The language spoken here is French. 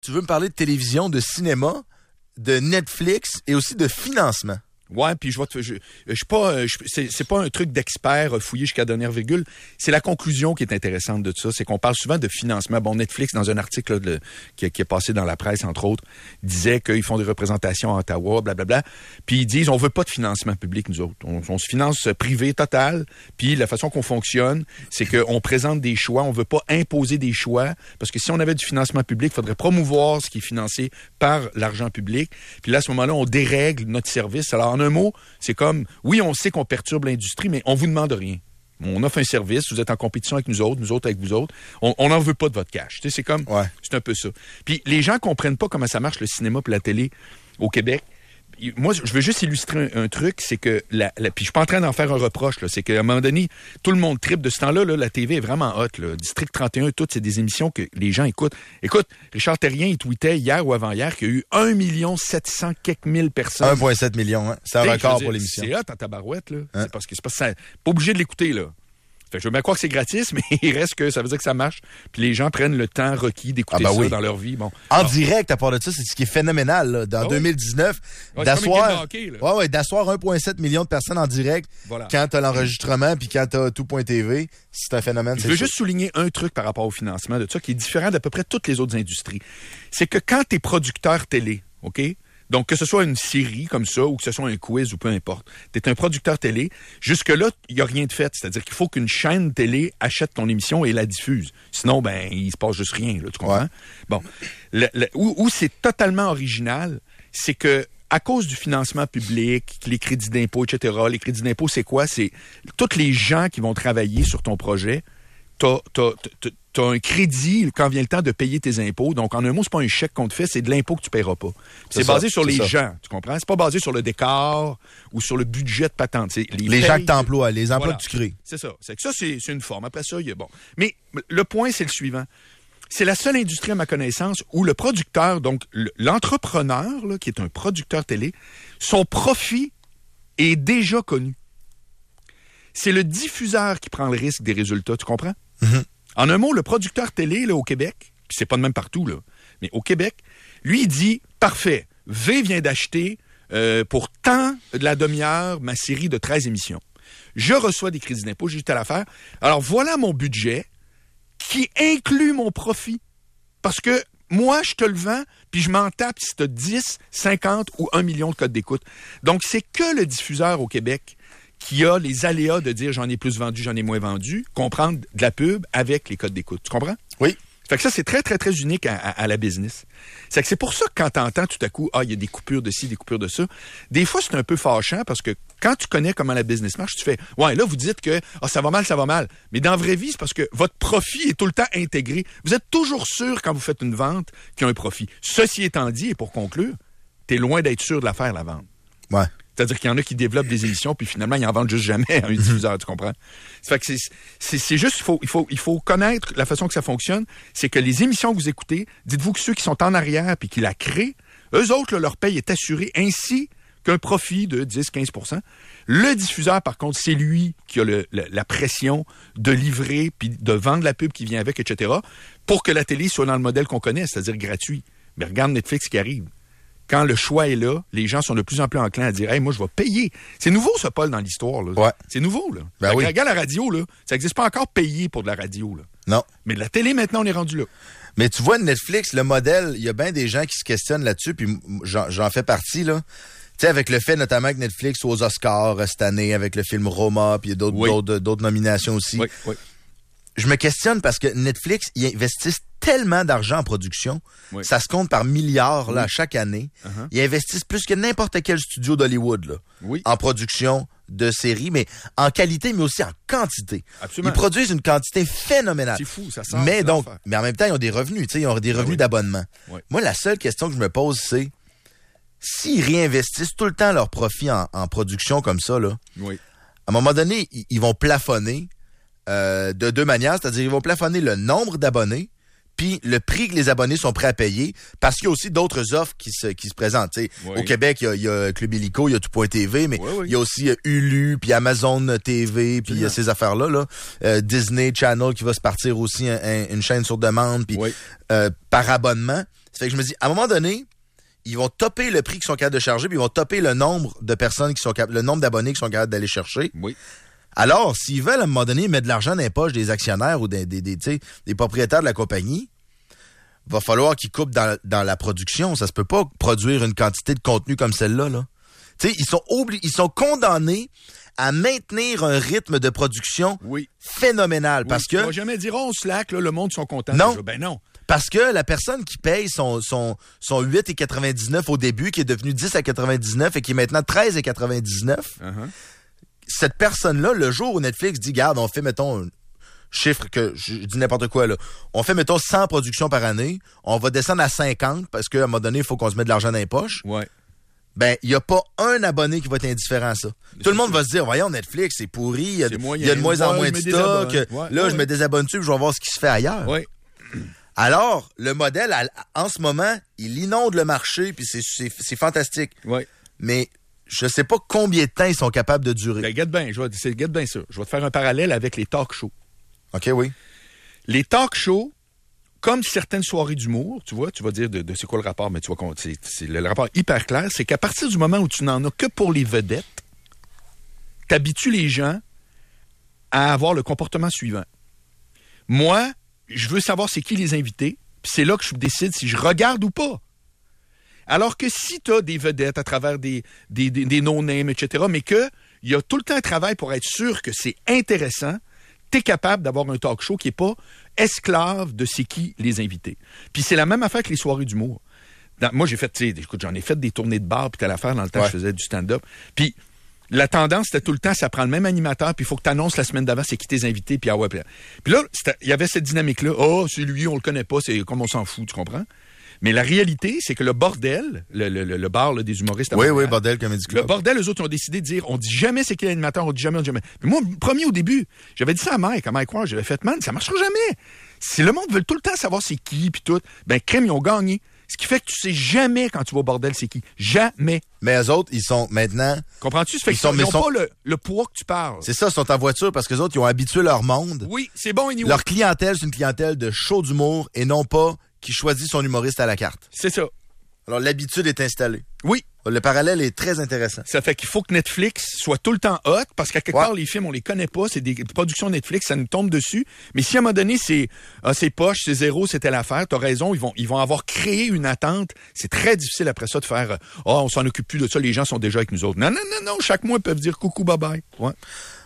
Tu veux me parler de télévision, de cinéma, de Netflix et aussi de financement. Ouais, puis je suis pas, c'est pas un truc d'expert fouillé jusqu'à la dernière virgule. C'est la conclusion qui est intéressante de ça, c'est qu'on parle souvent de financement. Bon, Netflix, dans un article là, qui est passé dans la presse, entre autres, disait qu'ils font des représentations à Ottawa, blablabla. Puis ils disent, on veut pas de financement public, nous autres. On se finance privé total. Puis la façon qu'on fonctionne, c'est qu'on présente des choix. On veut pas imposer des choix, parce que si on avait du financement public, il faudrait promouvoir ce qui est financé par l'argent public. Puis là, à ce moment-là, on dérègle notre service. Alors, en un mot, c'est comme, oui, on sait qu'on perturbe l'industrie, mais on vous demande rien. On offre un service, vous êtes en compétition avec nous autres avec vous autres. On n'en veut pas de votre cash. Tu sais, c'est comme, c'est un peu ça. Puis les gens comprennent pas comment ça marche le cinéma et la télé au Québec. Moi, je veux juste illustrer un truc, c'est que puis je suis pas en train d'en faire un reproche, là, c'est qu'à un moment donné, tout le monde tripe. De ce temps-là, là, la TV est vraiment hot, là. District 31, tout, c'est des émissions que les gens écoutent. Écoute, Richard Terrien, il tweetait hier ou avant-hier qu'il y a eu 1 700 quelques mille personnes. 1,7 million, hein. C'est un record pour l'émission. C'est hot en tabarouette, là. Hein? C'est parce que pas obligé de l'écouter, là. Fait que je veux bien croire que c'est gratis, mais il reste que ça veut dire que ça marche. Puis les gens prennent le temps requis d'écouter ça dans leur vie. Bon. En direct, à part de ça, c'est ce qui est phénoménal. Là. Dans 2019, d'asseoir 1,7 million de personnes en direct quand t'as l'enregistrement puis quand t'as tout.tv, c'est un phénomène. Je veux juste souligner un truc par rapport au financement de ça qui est différent d'à peu près toutes les autres industries. C'est que quand t'es producteur télé, OK? Donc, que ce soit une série comme ça ou que ce soit un quiz ou peu importe, tu es un producteur télé, jusque-là, il n'y a rien de fait. C'est-à-dire qu'il faut qu'une chaîne télé achète ton émission et la diffuse. Sinon, ben, il se passe juste rien, là, tu comprends? Bon. Où c'est totalement original, c'est que à cause du financement public, les crédits d'impôt, etc., les crédits d'impôt, c'est quoi? C'est tous les gens qui vont travailler sur ton projet, t'as un crédit quand vient le temps de payer tes impôts. Donc, en un mot, c'est pas un chèque qu'on te fait, c'est de l'impôt que tu paieras pas. C'est basé sur les gens, tu comprends? C'est pas basé sur le décor ou sur le budget de patente. Les gens que t'emploies, les emplois que tu crées. C'est ça. C'est que ça, c'est une forme. Après ça, il y a bon. Mais le point, c'est le suivant. C'est la seule industrie, à ma connaissance, où le producteur, donc l'entrepreneur, là, qui est un producteur télé, son profit est déjà connu. C'est le diffuseur qui prend le risque des résultats, tu comprends? Mm-hmm. En un mot, le producteur télé là, au Québec, puis c'est pas de même partout, là, mais au Québec, lui, il dit, parfait, V vient d'acheter pour tant de la demi-heure ma série de 13 émissions. Je reçois des crédits d'impôt, j'ai juste à la faire. Alors, voilà mon budget qui inclut mon profit. Parce que moi, je te le vends, puis je m'en tape si tu as 10, 50 ou 1 million de codes d'écoute. Donc, c'est que le diffuseur au Québec qui a les aléas de dire j'en ai plus vendu, j'en ai moins vendu, comprendre de la pub avec les codes d'écoute. Tu comprends? Oui. Fait que ça, c'est très, très, très unique à la business. C'est que c'est pour ça que quand t'entends tout à coup, il y a des coupures de ci, des coupures de ça, des fois, c'est un peu fâchant parce que quand tu connais comment la business marche, tu fais, ouais, là, vous dites que ça va mal. Mais dans la vraie vie, c'est parce que votre profit est tout le temps intégré. Vous êtes toujours sûr quand vous faites une vente qu'il y a un profit. Ceci étant dit, et pour conclure, t'es loin d'être sûr de la faire, la vente. Ouais. C'est-à-dire qu'il y en a qui développent des émissions, puis finalement, ils en vendent juste jamais à un diffuseur, tu comprends? Ça fait que c'est juste, il faut connaître la façon que ça fonctionne. C'est que les émissions que vous écoutez, dites-vous que ceux qui sont en arrière puis qui la créent, eux autres, là, leur paye est assurée ainsi qu'un profit de 10-15%. Le diffuseur, par contre, c'est lui qui a la pression de livrer puis de vendre la pub qui vient avec, etc., pour que la télé soit dans le modèle qu'on connaît, c'est-à-dire gratuit. Mais regarde Netflix qui arrive. Quand le choix est là, les gens sont de plus en plus enclins à dire « Hey, moi, je vais payer. » C'est nouveau, ça, Paul, dans l'histoire. Là. Ouais. C'est nouveau. Là. Ben oui. Regarde la radio, là. Ça n'existe pas encore payer pour de la radio. Là. Non. Mais de la télé, maintenant, on est rendu là. Mais tu vois, Netflix, le modèle, il y a bien des gens qui se questionnent là-dessus, puis j'en fais partie, là. Tu sais, avec le fait notamment que Netflix aux Oscars cette année, avec le film Roma, puis il y a d'autres nominations aussi. Oui, oui. Je me questionne parce que Netflix, ils investissent tellement d'argent en production. Oui. Ça se compte par milliards là, chaque année. Uh-huh. Ils investissent plus que n'importe quel studio d'Hollywood là, en production de séries, mais en qualité, mais aussi en quantité. Absolument. Ils produisent une quantité phénoménale. C'est fou, ça sort. Mais en même temps, ils ont des revenus, tu sais, ils ont des revenus d'abonnement. Oui. Moi, la seule question que je me pose, c'est s'ils réinvestissent tout le temps leur profit en production comme ça, là, à un moment donné, ils vont plafonner de deux manières, c'est-à-dire ils vont plafonner le nombre d'abonnés puis le prix que les abonnés sont prêts à payer, parce qu'il y a aussi d'autres offres qui se présentent. Au Québec, il y a Club Illico, il y a tout.tv, mais il y a aussi Hulu, puis Amazon TV, puis ces affaires-là. Là. Disney Channel qui va se partir aussi une chaîne sur demande, puis par abonnement. Ça fait que je me dis, à un moment donné, ils vont topper le prix qu'ils sont capables de charger, puis ils vont topper le nombre de personnes qui sont capables, le nombre d'abonnés qui sont capables d'aller chercher. Oui. Alors, s'ils veulent, à un moment donné, mettre de l'argent dans les poches des actionnaires ou des propriétaires de la compagnie, va falloir qu'ils coupent dans la production. Ça se peut pas produire une quantité de contenu comme celle-là, là. Tu sais, ils sont condamnés à maintenir un rythme de production phénoménal. Parce que. Tu vas jamais dire, on slack, là, le monde sont contents. Non. Déjà. Ben non. Parce que la personne qui paye son 8,99 au début, qui est devenu 10,99 et qui est maintenant 13,99, cette personne-là, le jour où Netflix dit, garde, on fait, mettons, un chiffre que je dis n'importe quoi, là. On fait, mettons, 100 productions par année. On va descendre à 50 parce qu'à un moment donné, il faut qu'on se mette de l'argent dans les poches. Ouais. Ben, il n'y a pas un abonné qui va être indifférent à ça. Tout le monde va se dire, voyons, Netflix, c'est pourri, il y a de moins en moins de stock. Je me désabonne dessus, je vais voir ce qui se fait ailleurs. Ouais. Alors, le modèle, en ce moment, il inonde le marché, puis c'est fantastique. Ouais. Mais je sais pas combien de temps ils sont capables de durer. Ben, regarde bien ça. Je vais te faire un parallèle avec les talk shows. OK, oui. Les talk shows, comme certaines soirées d'humour, tu vas dire de c'est quoi le rapport, mais tu vois, c'est le rapport hyper clair, c'est qu'à partir du moment où tu n'en as que pour les vedettes, t'habitues les gens à avoir le comportement suivant. Moi, je veux savoir c'est qui les invités, puis c'est là que je décide si je regarde ou pas. Alors que si tu as des vedettes à travers des no-names, etc., mais qu'il y a tout le temps un travail pour être sûr que c'est intéressant, tu es capable d'avoir un talk show qui n'est pas esclave de c'est qui les invités. Puis c'est la même affaire que les soirées d'humour. Moi, j'en ai fait des tournées de bar, puis t'as l'affaire dans le temps que je faisais du stand-up. Puis la tendance, c'était tout le temps, ça prend le même animateur, puis il faut que tu annonces la semaine d'avant c'est qui tes invités, puis Puis là, il y avait cette dynamique-là. Oh, c'est lui, on le connaît pas, c'est comme on s'en fout, tu comprends? Mais la réalité, c'est que le bordel, le bar là, des humoristes... Oui, Bordel Comedy Club. Le bordel, eux autres, ont décidé de dire, on dit jamais c'est qui l'animateur, on dit jamais. Puis moi, premier au début, j'avais dit ça à Mike Ward, j'avais fait, man, ça marchera jamais. Si le monde veut tout le temps savoir c'est qui, puis tout, ben, crème, ils ont gagné. Ce qui fait que tu sais jamais quand tu vas au bordel c'est qui. Jamais. Mais eux autres, ils sont maintenant... Comprends-tu? Ça fait qu'ils n'ont pas le poids que tu parles. C'est ça, ils sont en voiture parce que les autres, ils ont habitué leur monde. Oui, c'est bon, anyway. Leur clientèle, c'est une clientèle de show d'humour et non pas qui choisit son humoriste à la carte. C'est ça. Alors, l'habitude est installée. Oui. Le parallèle est très intéressant. Ça fait qu'il faut que Netflix soit tout le temps hot, parce qu'à quelque part, les films, on les connaît pas, c'est des productions Netflix, ça nous tombe dessus. Mais si à un moment donné, c'est poche, c'est zéro, c'était l'affaire, t'as raison, ils vont avoir créé une attente. C'est très difficile après ça de faire on s'en occupe plus de ça, les gens sont déjà avec nous autres. Non, chaque mois, ils peuvent dire coucou, bye-bye. Ouais.